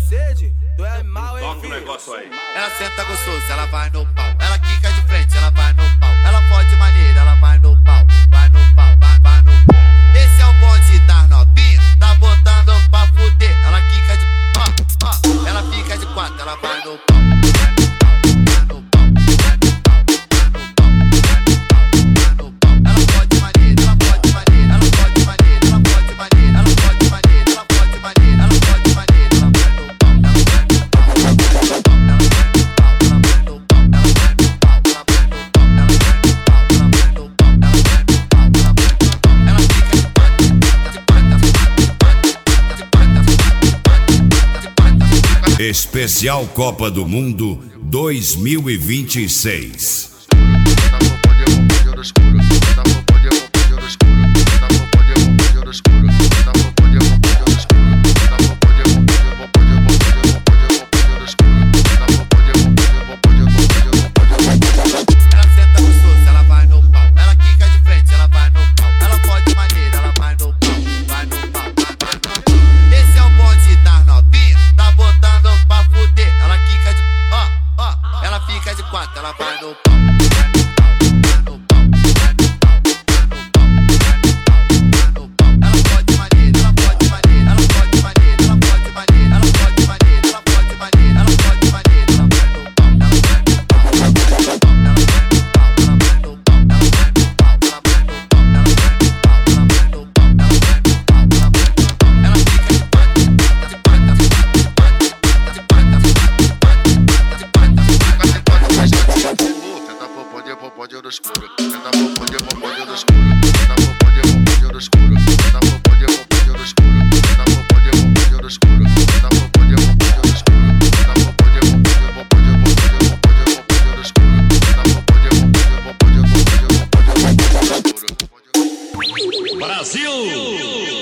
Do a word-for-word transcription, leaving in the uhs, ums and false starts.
sede, tu é mal, hein, Toca o filho? negócio aí. Ela senta gostoso, ela vai no pau. Ela quica de frente, ela vai no pau. Ela fode maneira, ela vai no pau. Vai no pau, vai, vai no pau. Esse é o bonde das novinhas, tá botando pra fuder. Ela quica de ó, ó. Ela fica de quatro, ela vai no pau. Especial Copa do Mundo dois mil e vinte e seis. Ela vai no pau. Pode do escuro, tenta pode pode do escuro, tenta pode pode do escuro, tenta pode pode do escuro, tenta pode pode do escuro, tenta pode pode do escuro, tenta pode pode pode pode pode do escuro, tenta pode pode pode pode pode do escuro. Brasil!